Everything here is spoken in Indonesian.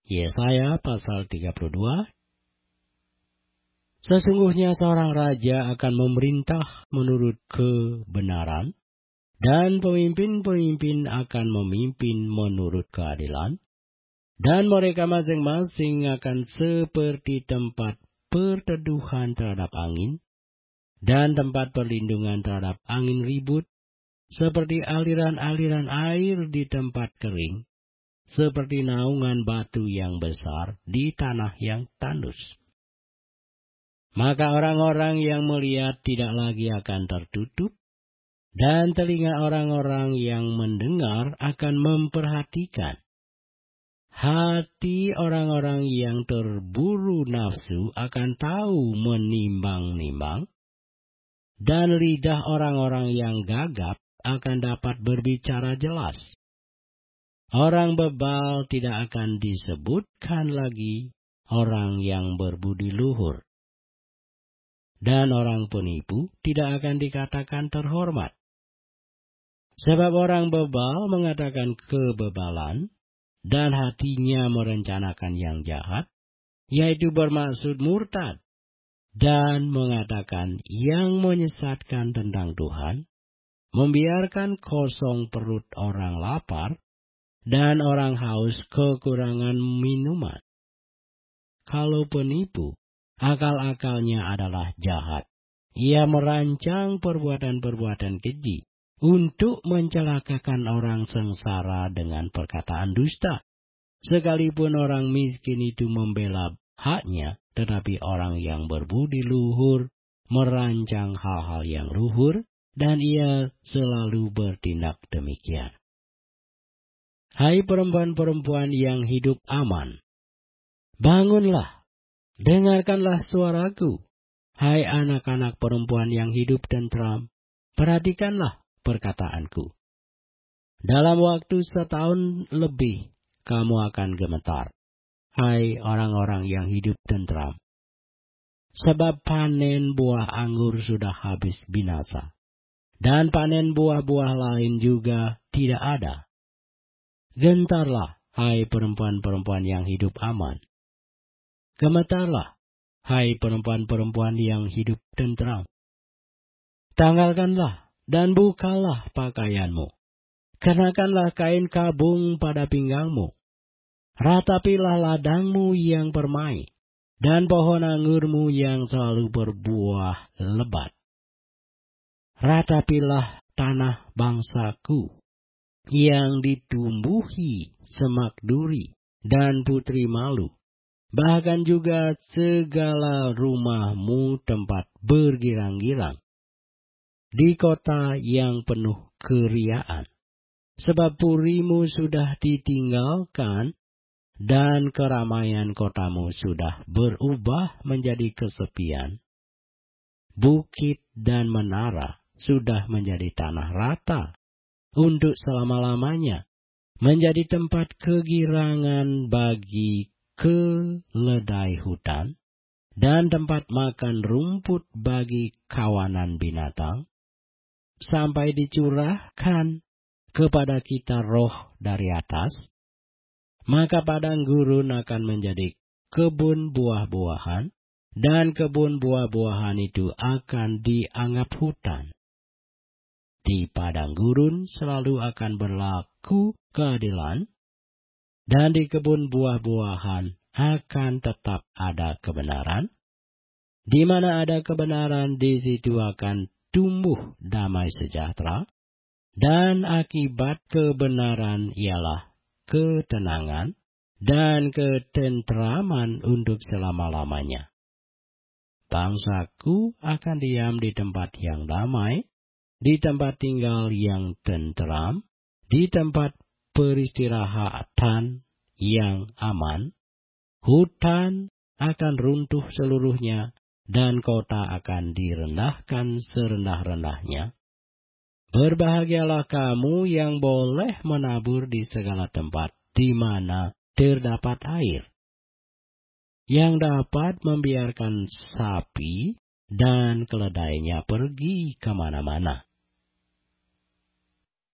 Yesaya pasal 32. Sesungguhnya seorang raja akan memerintah menurut kebenaran, dan pemimpin-pemimpin akan memimpin menurut keadilan, dan mereka masing-masing akan seperti tempat perteduhan terhadap angin, dan tempat perlindungan terhadap angin ribut, seperti aliran-aliran air di tempat kering, seperti naungan batu yang besar di tanah yang tandus. Maka orang-orang yang melihat tidak lagi akan tertutup, dan telinga orang-orang yang mendengar akan memperhatikan. Hati orang-orang yang terburu nafsu akan tahu menimbang-nimbang, dan lidah orang-orang yang gagap akan dapat berbicara jelas. Orang bebal tidak akan disebutkan lagi orang yang berbudi luhur, dan orang penipu tidak akan dikatakan terhormat. Sebab orang bebal mengatakan kebebalan, dan hatinya merencanakan yang jahat, yaitu bermaksud murtad, dan mengatakan yang menyesatkan tentang Tuhan, membiarkan kosong perut orang lapar, dan orang haus kekurangan minuman. Kalau penipu, akal-akalnya adalah jahat. Ia merancang perbuatan-perbuatan keji untuk mencelakakan orang sengsara dengan perkataan dusta. Sekalipun orang miskin itu membela haknya, tetapi orang yang berbudi luhur merancang hal-hal yang luhur, dan ia selalu bertindak demikian. Hai perempuan-perempuan yang hidup aman, bangunlah, dengarkanlah suaraku. Hai anak-anak perempuan yang hidup tentram, perhatikanlah perkataanku. Dalam waktu 1 tahun lebih, kamu akan gemetar, hai orang-orang yang hidup tentram. Sebab panen buah anggur sudah habis binasa, dan panen buah-buah lain juga tidak ada. Gentarlah, hai perempuan-perempuan yang hidup aman. Gemetarlah, hai perempuan-perempuan yang hidup tentram. Tanggalkanlah dan bukalah pakaianmu. Kenakanlah kain kabung pada pinggangmu. Ratapilah ladangmu yang permai, dan pohon anggurmu yang selalu berbuah lebat. Ratapilah tanah bangsaku, yang ditumbuhi semak duri dan putri malu, bahkan juga segala rumahmu tempat bergirang-girang, di kota yang penuh keriaan. Sebab purimu sudah ditinggalkan, dan keramaian kotamu sudah berubah menjadi kesepian. Bukit dan menara sudah menjadi tanah rata untuk selama-lamanya, menjadi tempat kegirangan bagi keledai hutan, dan tempat makan rumput bagi kawanan binatang, sampai dicurahkan kepada kita roh dari atas. Maka padang gurun akan menjadi kebun buah-buahan, dan kebun buah-buahan itu akan dianggap hutan. Di padang gurun selalu akan berlaku keadilan, dan di kebun buah-buahan akan tetap ada kebenaran. Di mana ada kebenaran, di situ akan tumbuh damai sejahtera, dan akibat kebenaran ialah ketenangan dan ketentraman untuk selama-lamanya. Bangsaku akan diam di tempat yang damai, di tempat tinggal yang tentram, di tempat peristirahatan yang aman. Hutan akan runtuh seluruhnya, dan kota akan direndahkan serendah-rendahnya. Berbahagialah kamu yang boleh menabur di segala tempat di mana terdapat air, yang dapat membiarkan sapi dan keledainya pergi kemana-mana.